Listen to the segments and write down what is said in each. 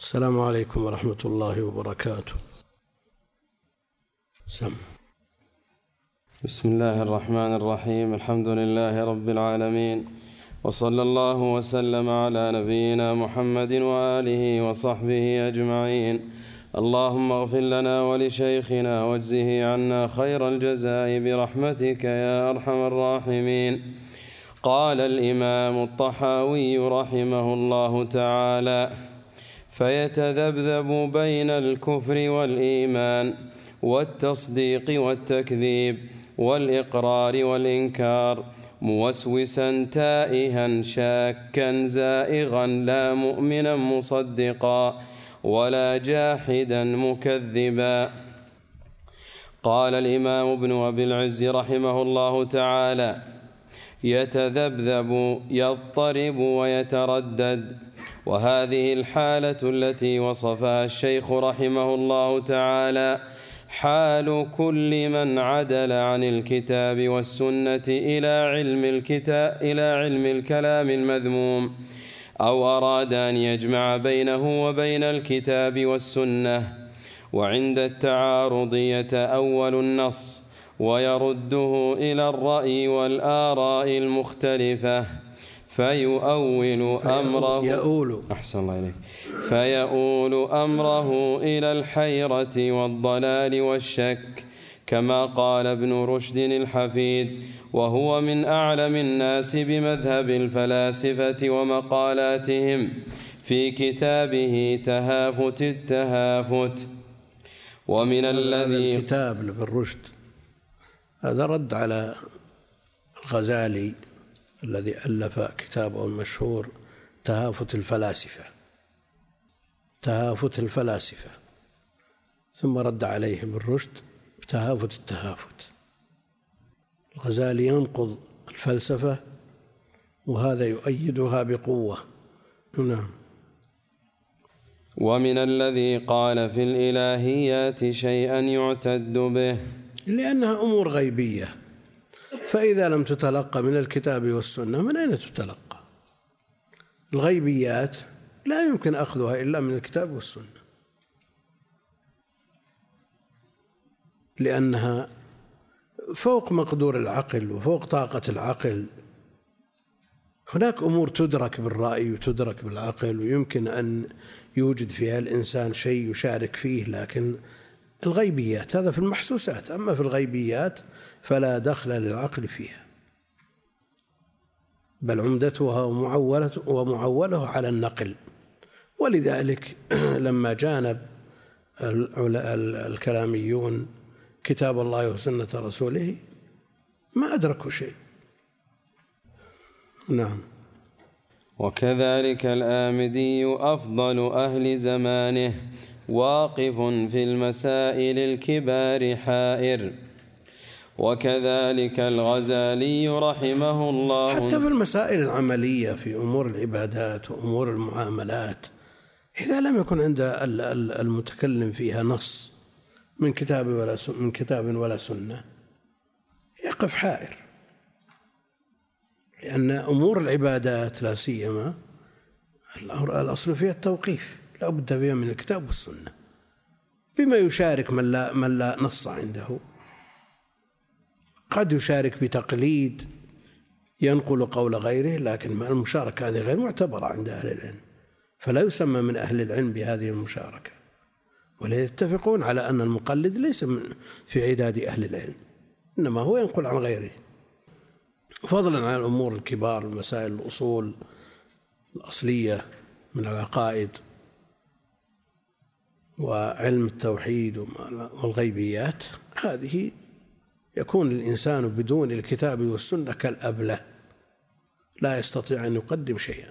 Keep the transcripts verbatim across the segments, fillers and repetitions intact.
السلام عليكم ورحمة الله وبركاته. سم. بسم الله الرحمن الرحيم. الحمد لله رب العالمين، وصلى الله وسلم على نبينا محمد وآله وصحبه أجمعين. اللهم اغفر لنا ولشيخنا واجزه عنا خير الجزاء برحمتك يا أرحم الراحمين. قال الإمام الطحاوي رحمه الله تعالى: فيتذبذب بين الكفر والإيمان والتصديق والتكذيب والإقرار والإنكار، موسوسا تائها شاكا زائغا، لا مؤمنا مصدقا ولا جاحدا مكذبا. قال الإمام ابن أبي العز رحمه الله تعالى: يتذبذب يضطرب ويتردد. وهذه الحالة التي وصفها الشيخ رحمه الله تعالى حال كل من عدل عن الكتاب والسنة إلى علم الكتاب إلى علم الكلام المذموم، أو أراد أن يجمع بينه وبين الكتاب والسنة، وعند التعارض يتأول النص ويرده إلى الرأي والآراء المختلفة، فيؤول أمره يؤول أحسن الله إليك فيؤول أمره إلى الحيرة والضلال والشك، كما قال ابن رشد الحفيد، وهو من أعلم الناس بمذهب الفلاسفة ومقالاتهم، في كتابه تهافت التهافت. ومن الذي الكتاب لابن رشد هذا رد على الغزالي الذي ألف كتابه المشهور تهافت الفلاسفة تهافت الفلاسفة ثم رد عليه ابن رشد بتهافت التهافت. الغزالي ينقض الفلسفة وهذا يؤيدها بقوة. نعم. ومن الذي قال في الإلهيات شيئا يعتد به، لأنها أمور غيبية، فإذا لم تتلقى من الكتاب والسنة من أين تتلقى؟ الغيبيات لا يمكن أخذها إلا من الكتاب والسنة، لأنها فوق مقدور العقل وفوق طاقة العقل. هناك أمور تدرك بالرأي وتدرك بالعقل ويمكن أن يوجد فيها الإنسان شيء يشارك فيه، لكن الغيبيات هذا في المحسوسات، أما في الغيبيات فلا دخل للعقل فيها، بل عمدتها ومعوله على النقل. ولذلك لما جانب الكلاميون كتاب الله وسنة رسوله ما أدركوا شيء. نعم. وكذلك الآمدي أفضل أهل زمانه واقف في المسائل الكبار حائر، وكذلك الغزالي رحمه الله حتى في المسائل العملية في أمور العبادات وأمور المعاملات، إذا لم يكن عند المتكلم فيها نص من كتاب ولا من كتاب ولا سنة يقف حائر، لأن أمور العبادات لا سيما الأصل فيها التوقيف، لا بد فيها من الكتاب والسنة، بما يشارك من لا, من لا نص عنده. قد يشارك بتقليد ينقل قول غيره، لكن المشاركة هذه غير معتبرة عند أهل العلم، فلا يسمى من أهل العلم بهذه المشاركة، ولا يتفقون على أن المقلد ليس من في عداد أهل العلم، إنما هو ينقل عن غيره، فضلا عن الأمور الكبار، المسائل الأصول الأصلية من العقائد وعلم التوحيد والغيبيات. هذه يكون الإنسان بدون الكتاب والسنة كالأبلة، لا يستطيع أن يقدم شيئا.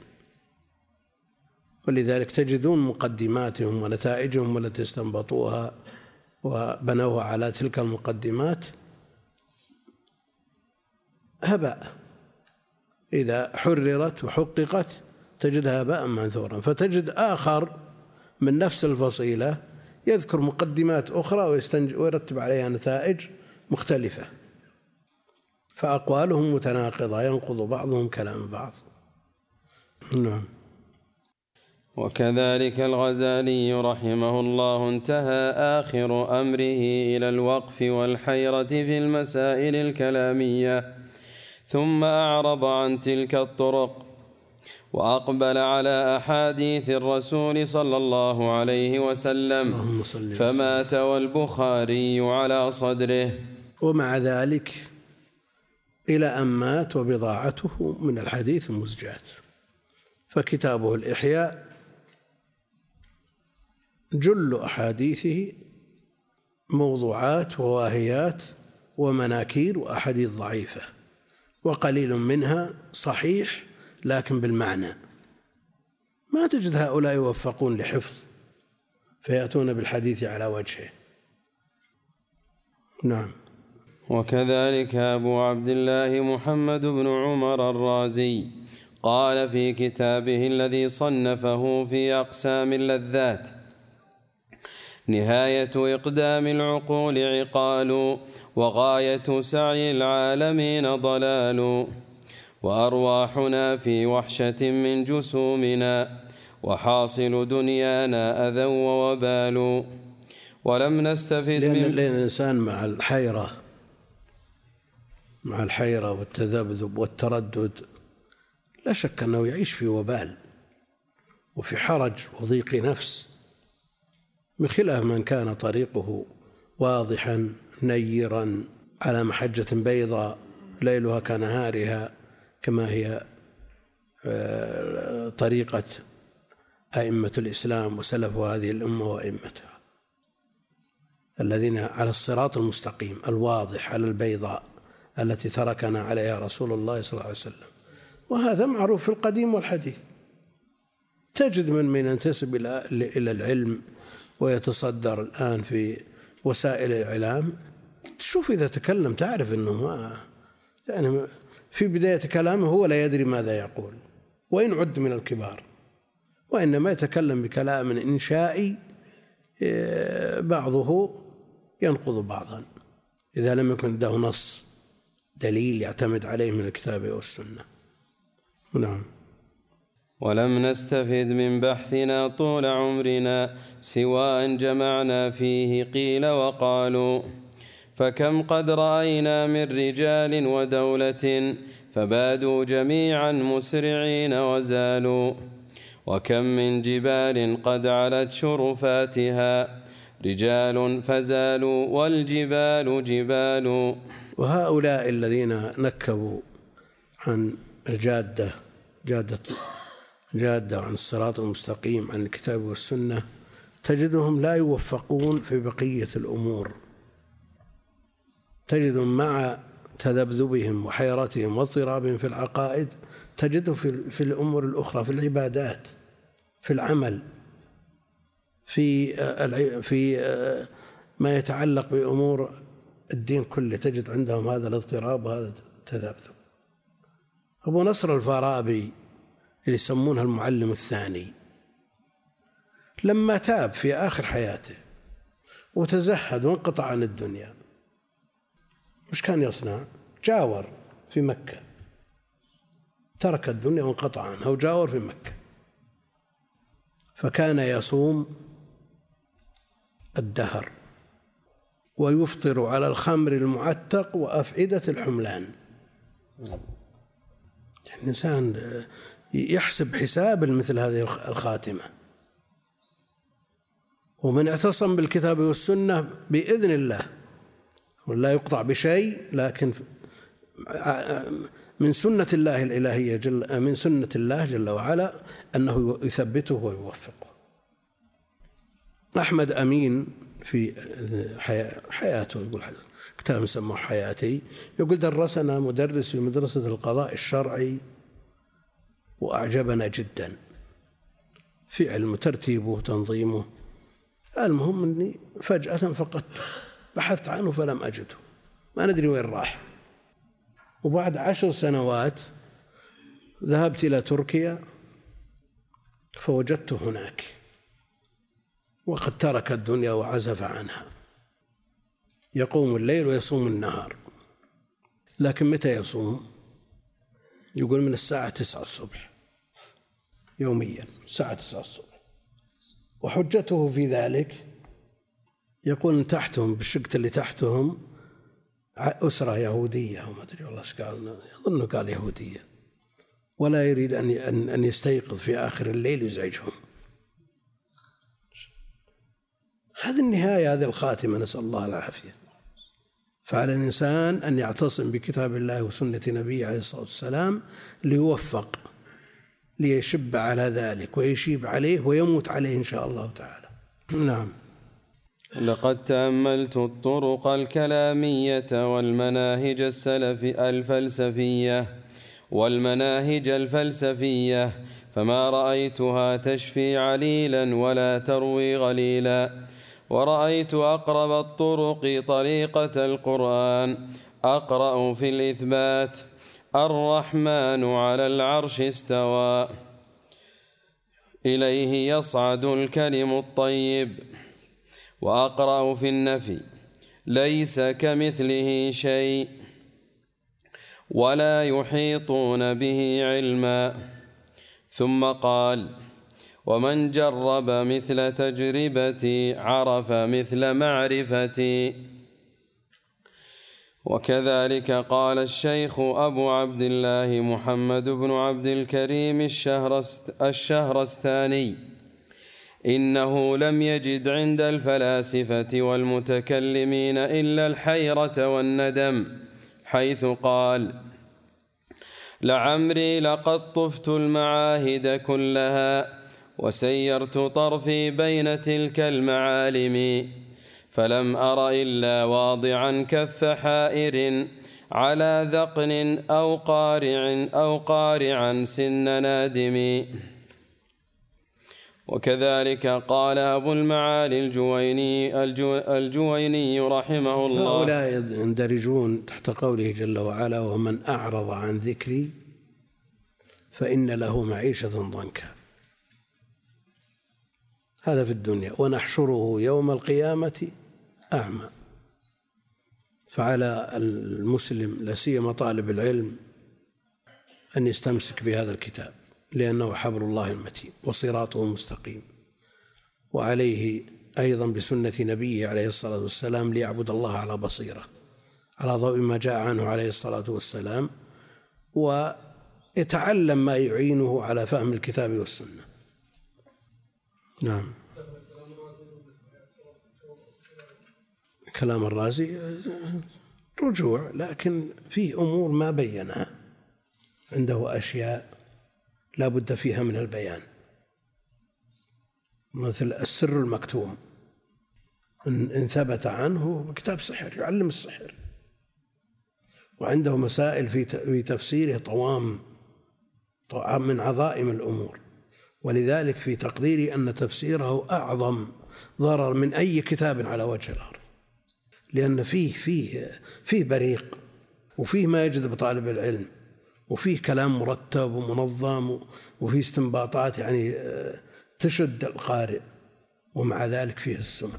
ولذلك تجدون مقدماتهم ونتائجهم التي استنبطوها وبنوها على تلك المقدمات هباء، إذا حررت وحققت تجدها هباء منثورا. فتجد آخر من نفس الفصيلة يذكر مقدمات أخرى ويرتب عليها نتائج مختلفة، فأقوالهم متناقضة، ينقض بعضهم كلام بعض. نعم. وكذلك الغزالي رحمه الله انتهى آخر أمره إلى الوقف والحيرة في المسائل الكلامية، ثم أعرض عن تلك الطرق وأقبل على أحاديث الرسول صلى الله عليه وسلم، فمات والبخاري على صدره. ومع ذلك إلى أن مات وبضاعته من الحديث مزجات، فكتابه الإحياء جل أحاديثه موضوعات وواهيات ومناكير وأحاديث ضعيفة، وقليل منها صحيح لكن بالمعنى. ما تجد هؤلاء يوفقون لحفظ فيأتون بالحديث على وجهه. نعم. وكذلك أبو عبد الله محمد بن عمر الرازي قال في كتابه الذي صنفه في أقسام اللذات: نهاية إقدام العقول عقال، وغاية سعي العالمين ضلال، وأرواحنا في وحشة من جسومنا، وحاصل دنيانا أذى ووبال. ولم نستفد لأن من الإنسان مع الحيرة مع الحيرة والتذبذب والتردد لا شك أنه يعيش في وبال وفي حرج وضيق نفس، بخلاف من كان طريقه واضحا نيرا على محجة بيضاء ليلها كنهارها، كما هي طريقة أئمة الإسلام وسلف هذه الأمة وأئمتها الذين على الصراط المستقيم الواضح على البيضاء التي تركنا عليها رسول الله صلى الله عليه وسلم. وهذا معروف في القديم والحديث. تجد من من ينتسب إلى العلم ويتصدر الآن في وسائل الإعلام، تشوف إذا تكلم تعرف أنه ما يعني في بداية كلامه هو لا يدري ماذا يقول وإن عد من الكبار، وإنما يتكلم بكلام إنشائي بعضه ينقض بعضا إذا لم يكن له نص دليل يعتمد عليه من الكتاب والسنة. نعم. ولم نستفد من بحثنا طول عمرنا سوى أن جمعنا فيه قيل وقالوا، فكم قد رأينا من رجال ودولة فبادوا جميعا مسرعين وزالوا، وكم من جبال قد علت شرفاتها رجال فزالوا والجبال جبال. وهؤلاء الذين نكبوا عن الجادة جادة جادة عن الصراط المستقيم عن الكتاب والسنة تجدهم لا يوفقون في بقية الأمور، تجدهم مع تذبذبهم وحيرتهم واضطرابهم في العقائد تجده في, في الأمور الأخرى، في العبادات، في العمل، في في ما يتعلق بأمور الدين كله، تجد عندهم هذا الاضطراب وهذا التذبذب. أبو نصر الفارابي اللي يسمونه المعلم الثاني لما تاب في آخر حياته وتزهد وانقطع عن الدنيا مش كان يصنع؟ جاور في مكة، ترك الدنيا وانقطع عنها وجاور في مكة، فكان يصوم الدهر ويفطر على الخمر المعتق وأفئدة الحملان. الإنسان يحسب حساب مثل هذه الخاتمة. ومن اعتصم بالكتاب والسنة بإذن الله ولا يقطع بشيء، لكن من سنة الله الإلهية جل من سنة الله جل وعلا أنه يثبته ويوفقه. أحمد أمين في حياته يقول كتاب يسمى حياتي، يقول درسنا مدرس في مدرسة القضاء الشرعي وأعجبنا جدا في علم ترتيبه وتنظيمه. المهم أني فجأة فقدته، بحثت عنه فلم أجده، ما ندري وين راح. وبعد عشر سنوات ذهبت إلى تركيا فوجدته هناك وقد ترك الدنيا وعزف عنها، يقوم الليل ويصوم النهار. لكن متى يصوم؟ يقول من الساعة تسعة الصبح يوميا الساعة تسعة الصبح. وحجته في ذلك يقول تحتهم بالشقة اللي تحتهم أسرة يهودية وما أدري والله إيش قال، يظن قال يهودية، ولا يريد أن أن يستيقظ في آخر الليل يزعجهم. هذه النهاية، هذه الخاتمة، نسأل الله العافية. فعلى الإنسان أن يعتصم بكتاب الله وسنة نبيه عليه الصلاة والسلام ليوفق، ليشب على ذلك ويشيب عليه ويموت عليه إن شاء الله تعالى. نعم. لقد تأملت الطرق الكلامية والمناهج السلف الفلسفية والمناهج الفلسفية فما رأيتها تشفي عليلا ولا تروي غليلا، ورأيت أقرب الطرق طريقة القرآن. أقرأ في الإثبات: الرحمن على العرش استوى، إليه يصعد الكلم الطيب. وأقرأ في النفي: ليس كمثله شيء ولا يحيطون به علما. ثم قال: ومن جرب مثل تجربتي عرف مثل معرفتي. وكذلك قال الشيخ أبو عبد الله محمد بن عبد الكريم الشهرستاني: إنه لم يجد عند الفلاسفة والمتكلمين إلا الحيرة والندم، حيث قال: لعمري لقد طفت المعاهد كلها وسيرت طرفي بين تلك المعالم، فلم أر إلا واضعا كف حائر على ذقن أو قارع أو قارعا سن نادم. وكذلك قال أبو المعالي الجويني, الجو الجويني رحمه الله: هؤلاء يندرجون تحت قوله جل وعلا: ومن أعرض عن ذكري فإن له معيشة ضنكا. هذا في الدنيا. ونحشره يوم القيامة أعمى. فعلى المسلم لا سيما طالب العلم أن يستمسك بهذا الكتاب، لأنه حبل الله المتين وصراطه مستقيم، وعليه أيضا بسنة نبيه عليه الصلاة والسلام ليعبد الله على بصيرة على ضوء ما جاء عنه عليه الصلاة والسلام، ويتعلم ما يعينه على فهم الكتاب والسنة. نعم. كلام الرازي رجوع، لكن في أمور ما بينها، عنده أشياء لا بد فيها من البيان، مثل السر المكتوم إن ثبت عنه كتاب سحر يعلم السحر، وعنده مسائل في تفسيره طوام من عظائم الأمور، ولذلك في تقديري أن تفسيره أعظم ضرر من أي كتاب على وجه الأرض، لأن فيه فيه فيه بريق، وفيه ما يجذب طالب العلم، وفيه كلام مرتب ومنظم، وفيه استنباطات يعني تشد القارئ، ومع ذلك فيه السمع،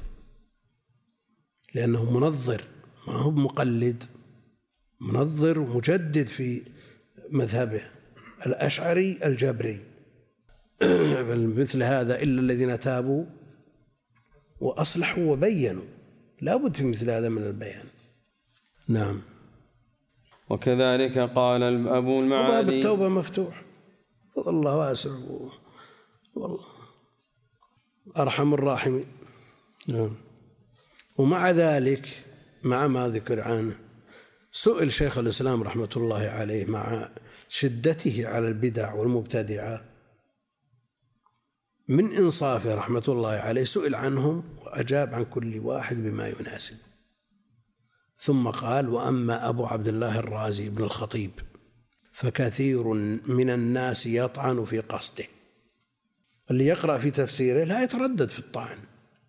لأنه منظر ما هو مقلد، منظر ومجدد في مذهبه الأشعري الجبري. مثل هذا إلا الذين تابوا وأصلحوا وبينوا، لا بد في مثل هذا من البيان. نعم. وكذلك قال أبو المعالي: وباب التوبة مفتوح، والله واسع والله أرحم الراحمين. نعم. ومع ذلك مع ما ذكر عنه سئل شيخ الإسلام رحمة الله عليه مع شدته على البدع والمبتدعة من إنصافه رحمة الله عليه، سئل عنهم وأجاب عن كل واحد بما يناسب، ثم قال: وأما أبو عبد الله الرازي بن الخطيب فكثير من الناس يطعن في قصده. اللي يقرأ في تفسيره لا يتردد في الطعن.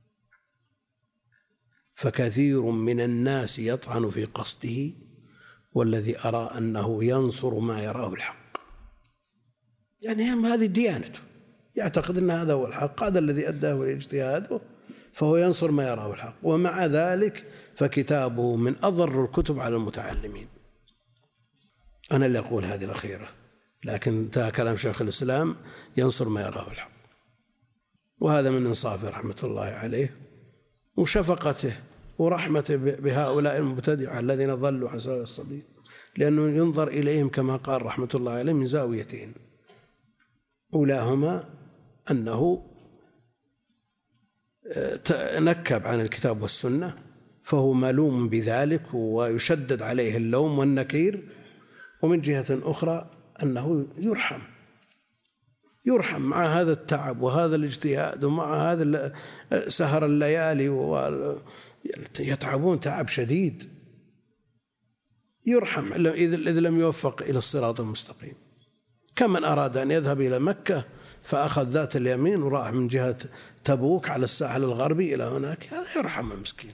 فكثير من الناس يطعن في قصده، والذي أرى أنه ينصر ما يراه الحق، يعني هذه ديانته، يعتقد أن هذا هو الحق، هذا الذي أداه الاجتهاد، فهو ينصر ما يراه الحق، ومع ذلك فكتابه من أضر الكتب على المتعلمين. أنا اللي أقول هذه الأخيرة، لكن انتهى كلام شيخ الإسلام ينصر ما يراه الحق، وهذا من إنصافه رحمة الله عليه وشفقته ورحمته بهؤلاء المبتدعة الذين ضلوا عن سواء السبيل، لأنه ينظر إليهم كما قال رحمة الله عليه من زاويتين: أولاهما أنه نكب عن الكتاب والسنة فهو ملوم بذلك ويشدد عليه اللوم والنكير، ومن جهة أخرى أنه يرحم يرحم مع هذا التعب وهذا الاجتهاد ومع هذا سهر الليالي يتعبون تعب شديد، يرحم إذ لم يوفق إلى الصراط المستقيم. كمن أراد أن يذهب إلى مكة فأخذ ذات اليمين وراح من جهة تبوك على الساحل الغربي إلى هناك، هذا يرحم المسكين،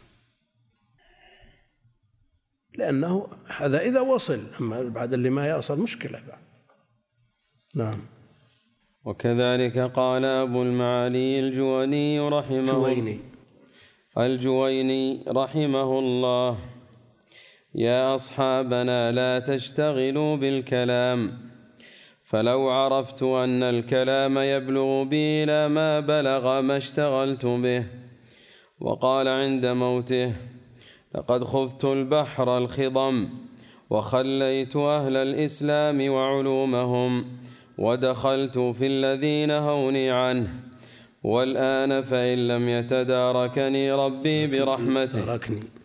لأنه هذا إذا وصل، أما بعد اللي ما يصل مشكلة بعد. نعم. وكذلك قال أبو المعالي الجويني رحمه جويني الجويني رحمه الله: يا أصحابنا لا تشتغلوا بالكلام، فلو عرفت أن الكلام يبلغ بي إلى ما بلغ ما اشتغلت به. وقال عند موته: لقد خذت البحر الخضم وخليت أهل الإسلام وعلومهم ودخلت في الذي نهوني عنه، والآن فإن لم يتداركني ربي برحمته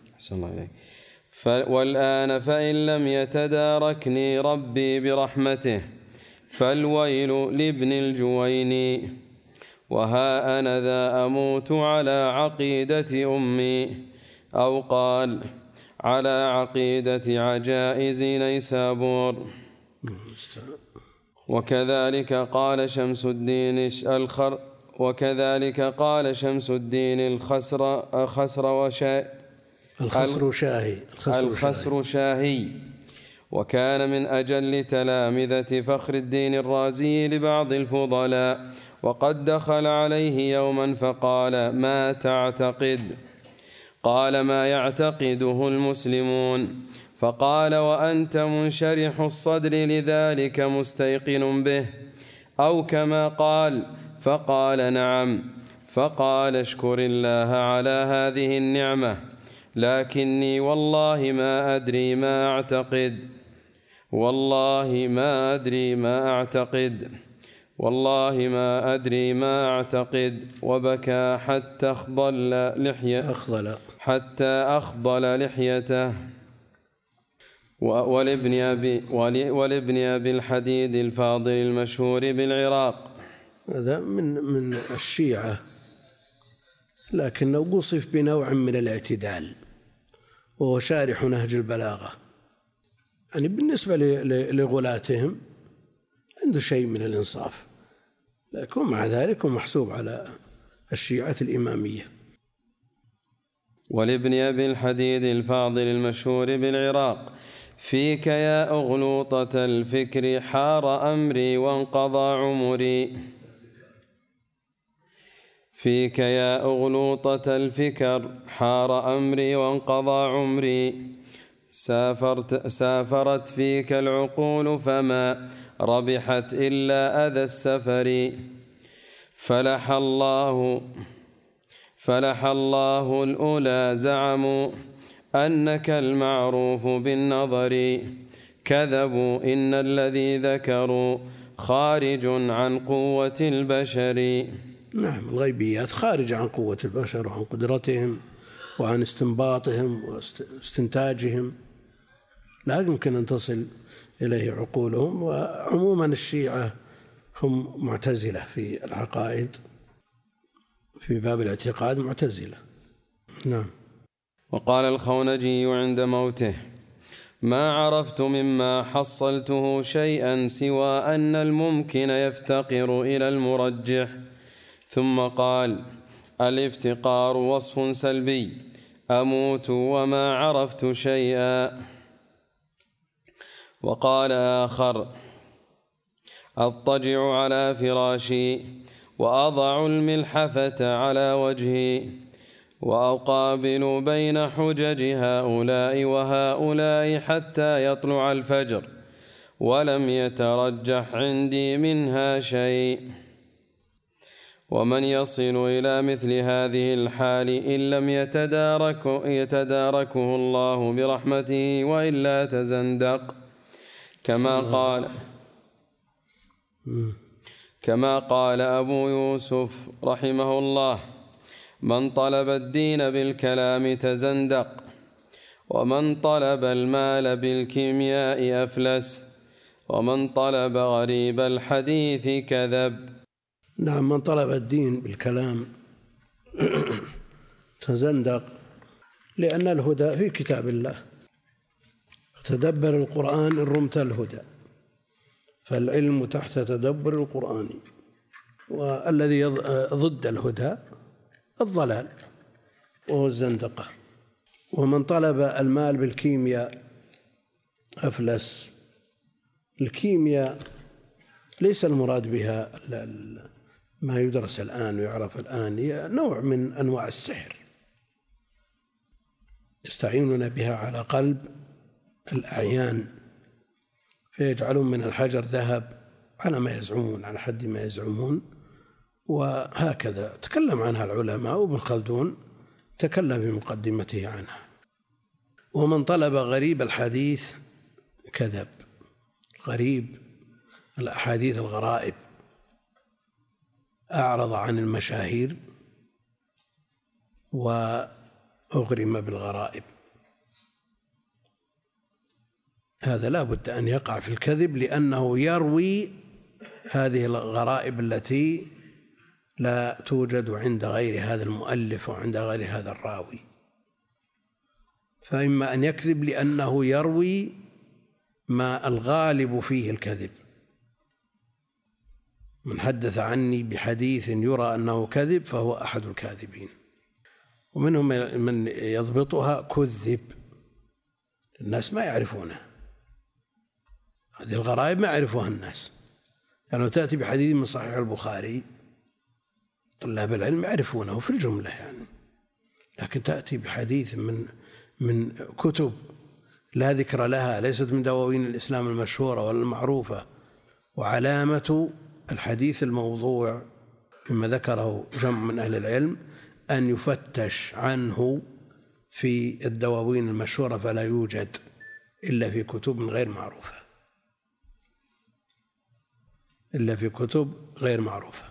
والآن فإن لم يتداركني ربي برحمته فالويل لابن الجويني، وها أنا ذا أموت على عقيدة أمي، أو قال على عقيدة عجائز نيسابور. وكذلك قال شمس الدين الخر وكذلك قال شمس الدين الخسر خسر وشاء الخسر شاهي الخسر شاهي وكان من أجل تلامذة فخر الدين الرازي لبعض الفضلاء، وقد دخل عليه يوما فقال: ما تعتقد؟ قال: ما يعتقده المسلمون. فقال: وأنت منشرح الصدر لذلك مستيقن به، أو كما قال؟ فقال: نعم. فقال: اشكر الله على هذه النعمة، لكني والله ما أدري ما أعتقد والله ما أدري ما أعتقد والله ما أدري ما أعتقد وبكى حتى أخضل لحية أخضل حتى أخضل لحيته. ولابن أبي, ولابن أبي الحديد الفاضل المشهور بالعراق، هذا من من الشيعة، لكنه وصف بنوع من الاعتدال، وهو شارح نهج البلاغة، يعني بالنسبة لغلاتهم عنده شيء من الإنصاف، لكن مع ذلك محسوب على الشيعة الإمامية. ولابن أبي الحديد الفاضل المشهور بالعراق: فيك يا أغلوطة الفكر حار أمري وانقضى عمري فيك يا أغلوطة الفكر حار أمري وانقضى عمري سافرت سافرت فيك العقول فما ربحت إلا أذى السفر فلح الله فلح الله الأولى زعموا أنك المعروف بالنظر كذبوا إن الذي ذكروا خارج عن قوة البشر. نعم، الغيبيات خارج عن قوة البشر وعن قدرتهم وعن استنباطهم واستنتاجهم، لا يمكن أن تصل إليه عقولهم. وعموما الشيعة هم معتزلة في العقائد، في باب الاعتقاد معتزلة. نعم. وقال الخونجي عند موته: ما عرفت مما حصلته شيئا سوى أن الممكن يفتقر إلى المرجح. ثم قال: الافتقار وصف سلبي، أموت وما عرفت شيئا. وقال آخر: أضطجع على فراشي وأضع الملحفة على وجهي وأقابل بين حجج هؤلاء وهؤلاء حتى يطلع الفجر، ولم يترجح عندي منها شيء. ومن يصل إلى مثل هذه الحال إن لم يتداركه, يتداركه الله برحمته وإلا تزندق، كما قال كما قال أبو يوسف رحمه الله: من طلب الدين بالكلام تزندق، ومن طلب المال بالكيمياء أفلس، ومن طلب غريب الحديث كذب. نعم، من طلب الدين بالكلام تزندق، لأن الهدى في كتاب الله. تدبر القرآن إن رمت الهدى، فالعلم تحت تدبر القرآن. والذي ضد الهدى الضلال وهو الزندقة. ومن طلب المال بالكيمياء أفلس. الكيمياء ليس المراد بها ما يدرس الآن ويعرف الآن، هي نوع من أنواع السحر يستعينون بها على قلب الأعيان، فيجعلون من الحجر ذهب على ما يزعمون، على حد ما يزعمون. وهكذا تكلم عنها العلماء، وابن خلدون تكلم في مقدمته عنها. ومن طلب غريب الحديث كذب. غريب الأحاديث الغرائب، أعرض عن المشاهير وأغرم بالغرائب. هذا لا بد أن يقع في الكذب، لأنه يروي هذه الغرائب التي لا توجد عند غير هذا المؤلف وعند غير هذا الراوي. فإما أن يكذب لأنه يروي ما الغالب فيه الكذب. من حدث عني بحديث يرى أنه كذب فهو أحد الكاذبين. ومنهم من يضبطها كذب، الناس ما يعرفونه، هذه الغرائب ما يعرفها الناس. يعني لو تأتي بحديث من صحيح البخاري طلاب العلم يعرفونه في الجملة يعني، لكن تأتي بحديث من من كتب لا ذكر لها، ليست من دواوين الإسلام المشهورة ولا المعروفة. وعلامة الحديث الموضوع مما ذكره جمع من أهل العلم أن يفتش عنه في الدواوين المشهورة، فلا يوجد إلا في كتب غير معروفة، إلا في كتب غير معروفة.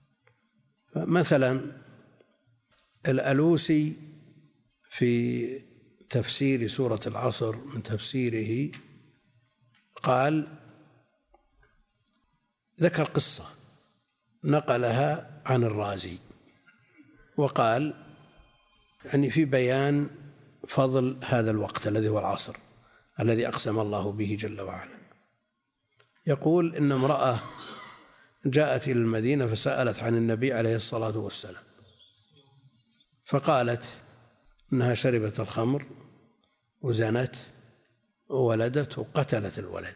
مثلا الألوسي في تفسير سورة العصر من تفسيره قال، ذكر قصة نقلها عن الرازي، وقال يعني في بيان فضل هذا الوقت الذي هو العصر الذي أقسم الله به جل وعلا. يقول إن امرأة جاءت إلى المدينة فسألت عن النبي عليه الصلاة والسلام، فقالت إنها شربت الخمر وزنت وولدت وقتلت الولد.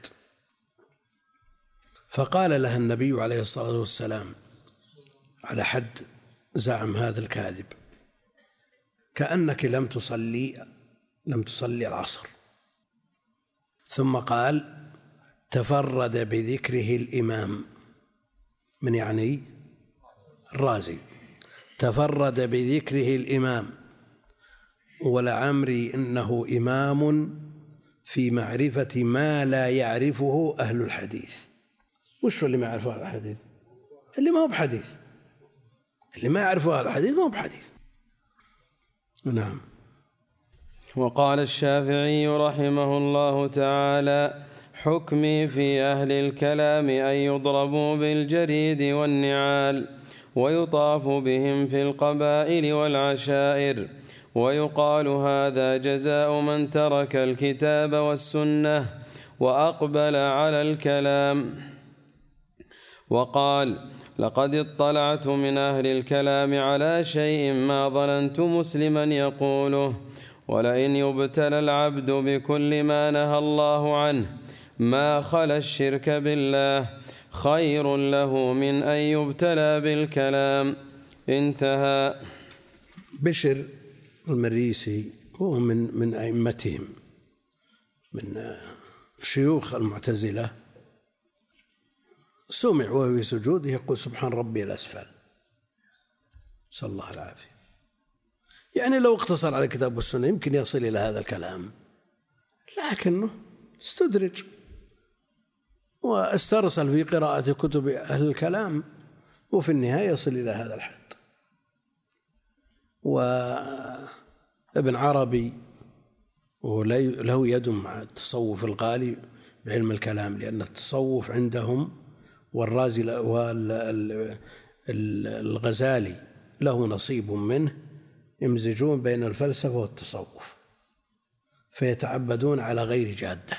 فقال لها النبي عليه الصلاة والسلام على حد زعم هذا الكاذب: كأنك لم تصلي لم تصلي العصر. ثم قال: تفرد بذكره الإمام، من يعني الرازي، تفرد بذكره الإمام، ولعمري إنه إمام في معرفة ما لا يعرفه أهل الحديث. وش اللي ما يعرفه أهل الحديث؟ اللي ما هو بحديث، اللي ما يعرفه أهل الحديث ما هو بحديث. نعم. وقال الشافعي رحمه الله تعالى: حكمي في أهل الكلام أن يضربوا بالجريد والنعال ويطاف بهم في القبائل والعشائر، ويقال هذا جزاء من ترك الكتاب والسنة وأقبل على الكلام. وقال: لقد اطلعت من أهل الكلام على شيء ما ظننت مسلما يقوله، ولئن يبتلى العبد بكل ما نهى الله عنه ما خلا الشرك بالله خير له من أن يبتلى بالكلام. انتهى. بشر المريسي هو من من أئمتهم، من شيوخ المعتزلة، سمع وهو في سجوده يقول سبحان ربي الأسفل، نسأل الله العافية. يعني لو اقتصر على الكتاب والسنة يمكن يصل إلى هذا الكلام، لكنه استدرج واسترسل في قراءة كتب أهل الكلام، وفي النهاية يصل إلى هذا الحد. وابن عربي له يد مع التصوف الغالي بعلم الكلام، لأن التصوف عندهم والرازي والغزالي له نصيب منه، يمزجون بين الفلسفة والتصوف فيتعبدون على غير جادة.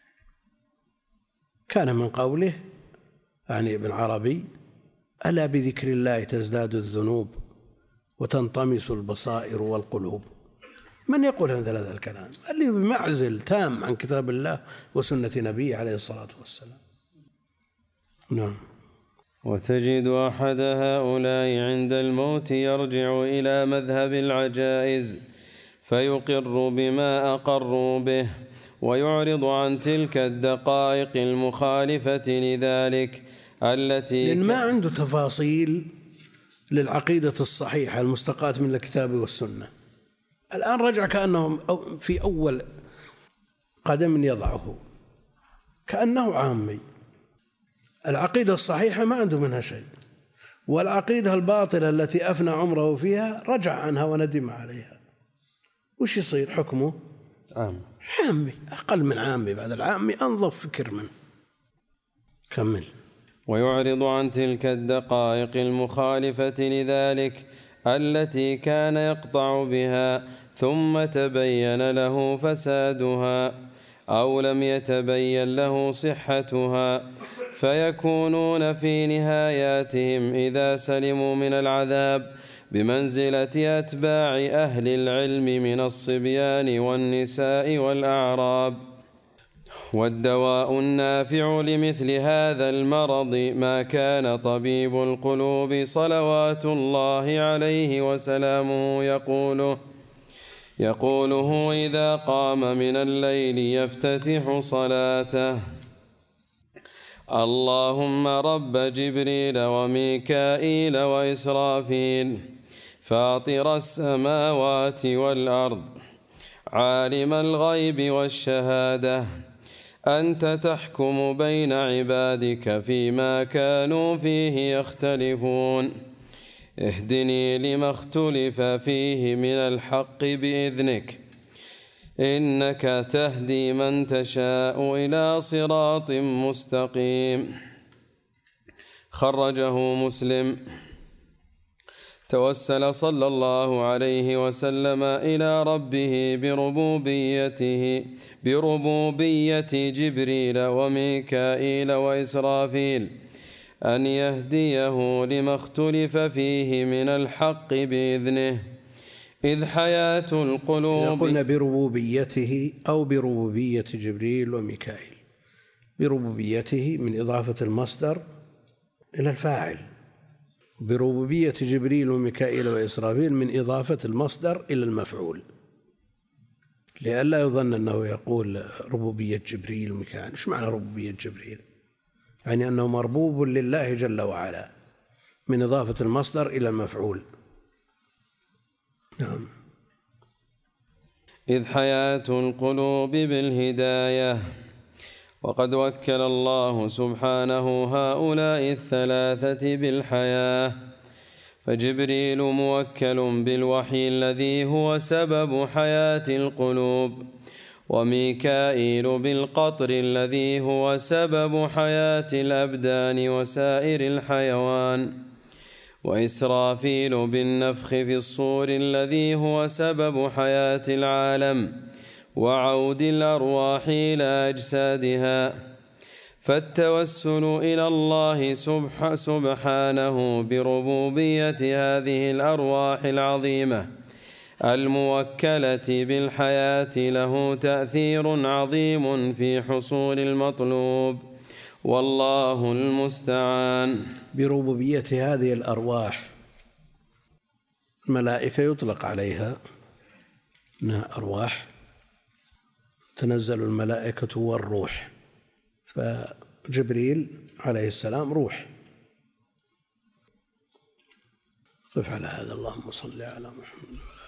كان من قوله يعني ابن عربي: ألا بذكر الله تزداد الذنوب وتنطمس البصائر والقلوب. من يقول مثل هذا الكلام؟ اللي بمعزل تام عن كتاب الله وسنة نبيه عليه الصلاة والسلام. نعم. وتجد أحد هؤلاء عند الموت يرجع إلى مذهب العجائز فيقر بما أقروا به ويعرض عن تلك الدقائق المخالفة لذلك التي لأن ما عنده تفاصيل للعقيدة الصحيحة المستقاة من الكتاب والسنة. الآن رجع كأنه في أول قدم يضعه، كأنه عامي. العقيدة الصحيحة ما عنده منها شيء، والعقيدة الباطلة التي أفنى عمره فيها رجع عنها وندم عليها. وش يصير حكمه؟ عام. عامي، أقل من عامي، بعد العامي أنظف فكر منه. كمل. ويعرض عن تلك الدقائق المخالفة لذلك التي كان يقطع بها ثم تبين له فسادها أو لم يتبين له صحتها، فيكونون في نهاياتهم إذا سلموا من العذاب بمنزلة أتباع أهل العلم من الصبيان والنساء والأعراب. والدواء النافع لمثل هذا المرض ما كان طبيب القلوب صلوات الله عليه وسلامه يقوله يقوله إذا قام من الليل يفتتح صلاته: اللهم رب جبريل وميكائيل وإسرافيل فاطر السماوات والأرض عالم الغيب والشهادة أنت تحكم بين عبادك فيما كانوا فيه يختلفون، اهدني لما اختلف فيه من الحق بإذنك إنك تهدي من تشاء إلى صراط مستقيم. خرجه مسلم. توسل صلى الله عليه وسلم إلى ربه بربوبيته بربوبية جبريل وميكائيل وإسرافيل أن يهديه لما اختلف فيه من الحق بإذنه، إذ حياة القلوب. قلنا بربوبيته أو بربوبية جبريل وميكائيل. بربوبيته من إضافة المصدر إلى الفاعل، بربوبية جبريل وميكائيل وإسرافيل من إضافة المصدر إلى المفعول، لئلا يظن أنه يقول ربوبية جبريل وميكائيل. إيش معنى ربوبية جبريل؟ يعني أنه مربوب لله جل وعلا من إضافة المصدر إلى المفعول. نعم. إذ حياة القلوب بالهداية. وقد وكل الله سبحانه هؤلاء الثلاثة بالحياة، فجبريل موكل بالوحي الذي هو سبب حياة القلوب، وميكائيل بالقطر الذي هو سبب حياة الأبدان وسائر الحيوان، وإسرافيل بالنفخ في الصور الذي هو سبب حياة العالم وعود الأرواح إلى أجسادها. فالتوسل إلى الله سبحانه بربوبية هذه الأرواح العظيمة الموكلة بالحياة له تأثير عظيم في حصول المطلوب، والله المستعان. بربوبية هذه الأرواح، الملائكة يطلق عليها أنها أرواح، تنزل الملائكة والروح، جبريل عليه السلام روح. قف على هذا. اللهم صل على محمد.